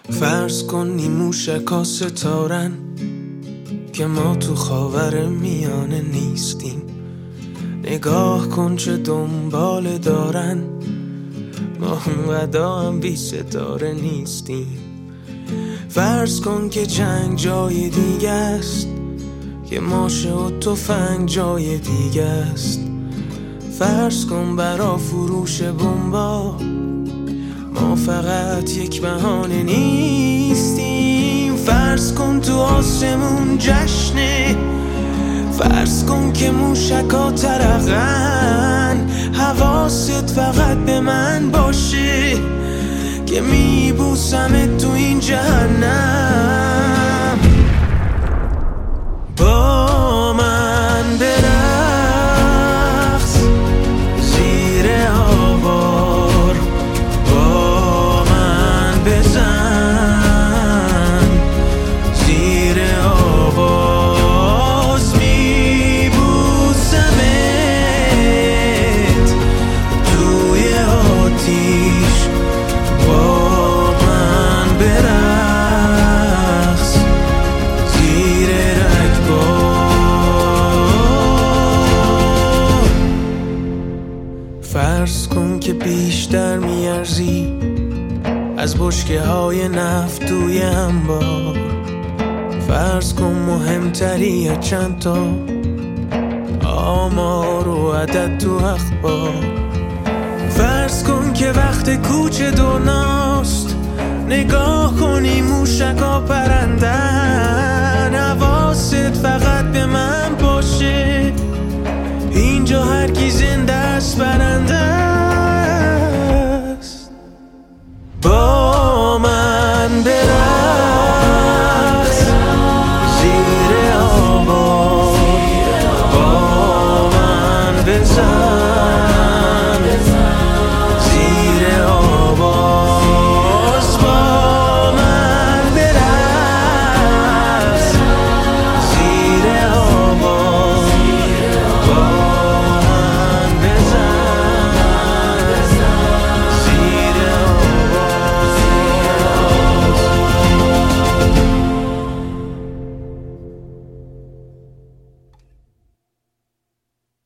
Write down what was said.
فرض کن موشکا ستارن که ما تو خاور میانه نیستیم. نگاه کن چه دنبال دارن، ما اونقدر هم بی ستاره نیستیم. فرض کن که جنگ جای دیگه است، که ماشه و تفنگ جای دیگه است. فرض کن برا فروش بمبا ما فقط یک بهانه نیستیم. فرض کن تو آسمون جشنه، فرض کن که موشکا ترقن. حواست فقط به من باشه که میبوسمت تو این جهنم. با من برقص زیر آوار، با من بزن زیر آواز. میبوسمت توی آتیش، با من برقص زیر رگبار. فرض کن که بیشتر میارزی از بشکه های نفت توی انبار. فرض کن مهمتری از چند تا آمار و عدد تو اخبار. فرض کن که وقت کوچ دنیاست، نگاه کنی موشکا پرندن. حواست فقط به من باشه اینجا هر کی زنده است برنده.